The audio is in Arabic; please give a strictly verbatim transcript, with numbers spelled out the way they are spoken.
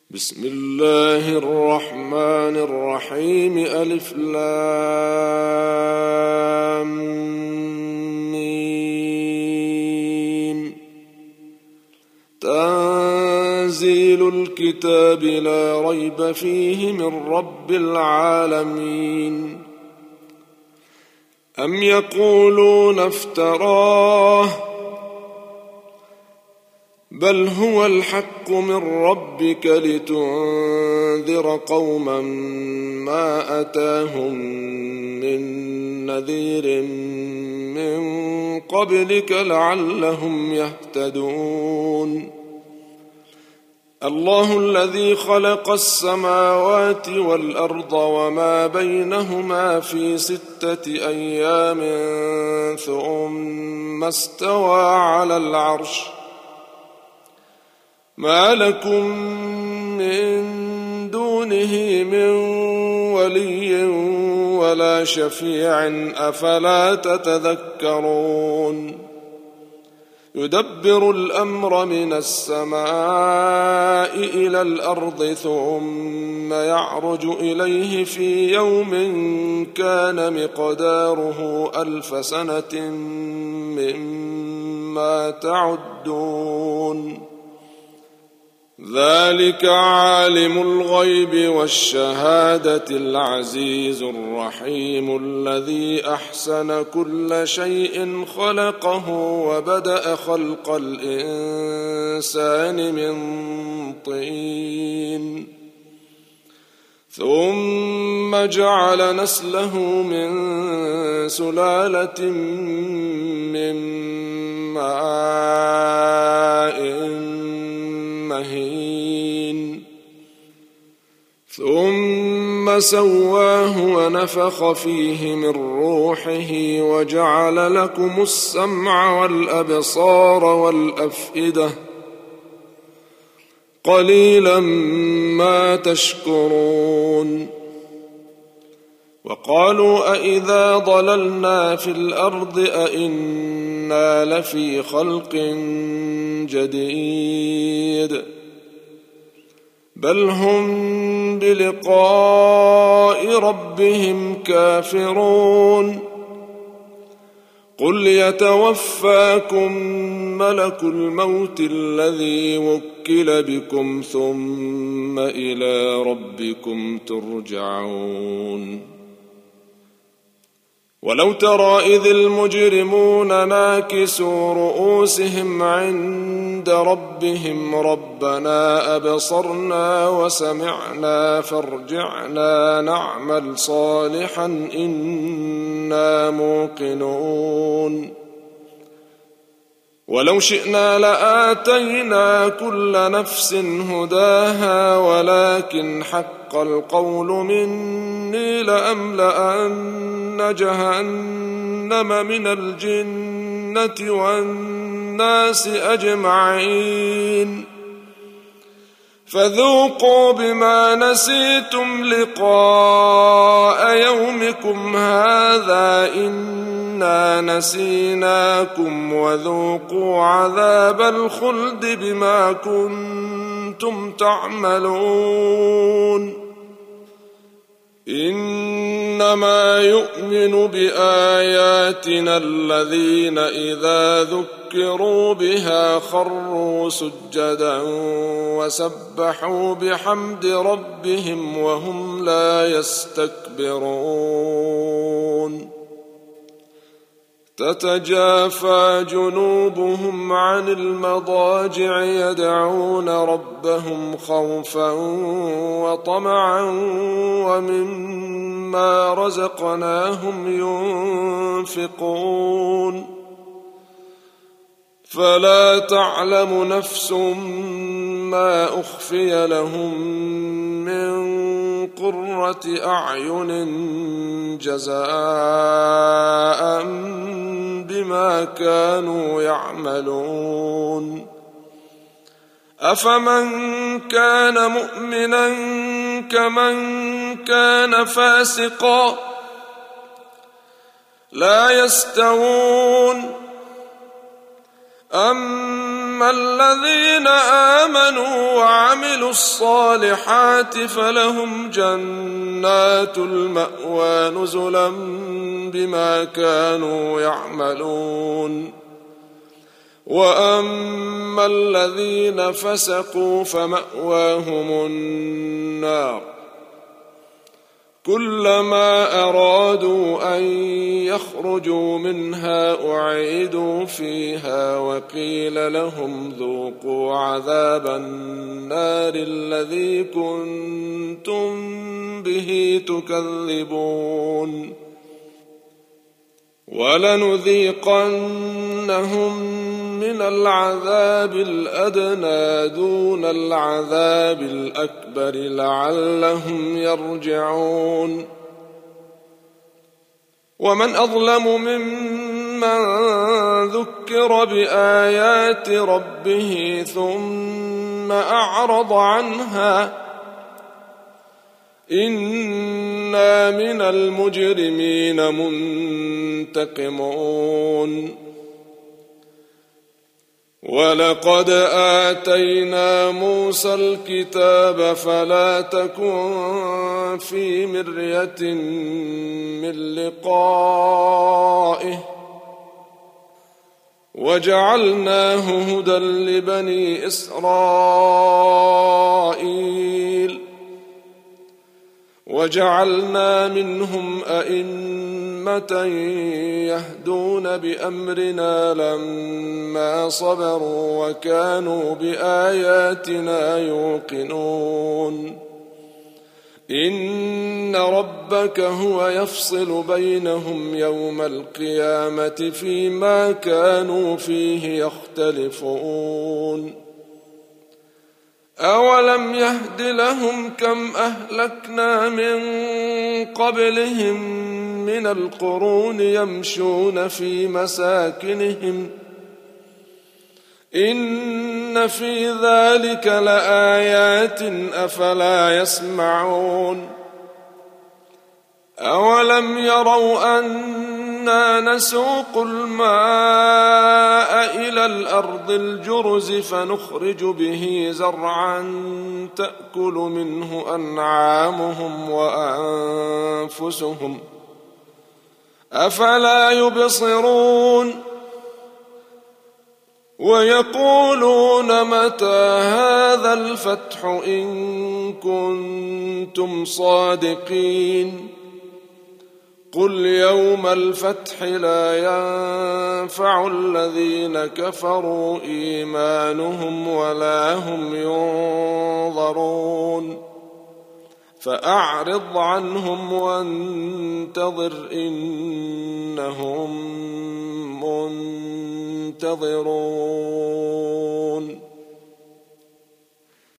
بسم الله الرحمن الرحيم. ألف لام ميم. تنزيل الكتاب لا ريب فيه من رب العالمين. أم يقولون افتراه بل هو الحق من ربك لتنذر قوما ما أتاهم من نذير من قبلك لعلهم يهتدون. الله الذي خلق السماوات والأرض وما بينهما في ستة أيام ثم استوى على العرش. ما لكم من دونه من ولي ولا شفيع أفلا تتذكرون. يدبر الأمر من السماء إلى الأرض ثم يعرج إليه في يوم كان مقداره ألف سنة مما تعدون. ذلك عالم الغيب والشهادة العزيز الرحيم الذي أحسن كل شيء خلقه وبدأ خلق الإنسان من طين ثم جعل نسله من سلالة من ماء مهين ثم سواه ونفخ فيه من روحه وجعل لكم السمع والأبصار والأفئدة قليلا ما تشكرون. وقالوا أإذا ضللنا في الأرض أإنا لفي خلق جديد بل هم بلقاء ربهم كافرون. قل يتوفاكم ملك الموت الذي وكل بكم ثم إلى ربكم ترجعون. ولو ترى إذ المجرمون ناكسوا رؤوسهم عند ربهم ربنا أبصرنا وسمعنا فارجعنا نعمل صالحا إنا موقنون. ولو شئنا لآتينا كل نفس هداها ولكن حق القول مني لأملأن جهنم من الجنة والناس أجمعين. فذوقوا بما نسيتم لقاء يومكم هذا إنا نسيناكم وذوقوا عذاب الخلد بما كنتم تعملون. إنما يؤمن بآياتنا الذين إذا ذكروا بها خروا سجدا وسبحوا بحمد ربهم وهم لا يستكبرون. تتجافى جنوبهم عن المضاجع يدعون ربهم خوفا وطمعا ومما رزقناهم ينفقون. فلا تعلم نفس ما أخفي لهم من قرة أعين جزاء بما كانوا يعملون. أفمن كان مؤمنا كمن كان فاسقا لا يستوون. أم فأما الذين آمنوا وعملوا الصالحات فلهم جنات المأوى نزلا بما كانوا يعملون وأما الذين فسقوا فمأواهم النار كلما أرادوا أن يخرجوا منها أعيدوا فيها وقيل لهم ذوقوا عذاب النار الذي كنتم به تكذبون ولنذيقنهم من العذاب الأدنى دون العذاب الأكبر لعلهم يرجعون ومن أظلم ممن ذكر بآيات ربه ثم أعرض عنها إنا من المجرمين منتقمون ولقد آتينا موسى الكتاب فلا تكن في مرية من لقائه وجعلناه هدى لبني إسرائيل وجعلنا منهم أئمة يهدون بأمرنا لما صبروا وكانوا بآياتنا يوقنون إن ربك هو يفصل بينهم يوم القيامة فيما كانوا فيه يختلفون أولم يهد لهم كم أهلكنا من قبلهم من القرون يمشون في مساكنهم إن في ذلك لآيات أفلا يسمعون أولم يروا أنا نسوق الماء إلى الأرض الجرز فنخرج به زرعا تأكل منه أنعامهم وأنفسهم أفلا يبصرون ويقولون متى هذا الفتح إن كنتم صادقين قل يوم الفتح لا ينفع الذين كفروا إيمانهم ولا هم ينظرون فأعرض عنهم وانتظر إنهم منتظرون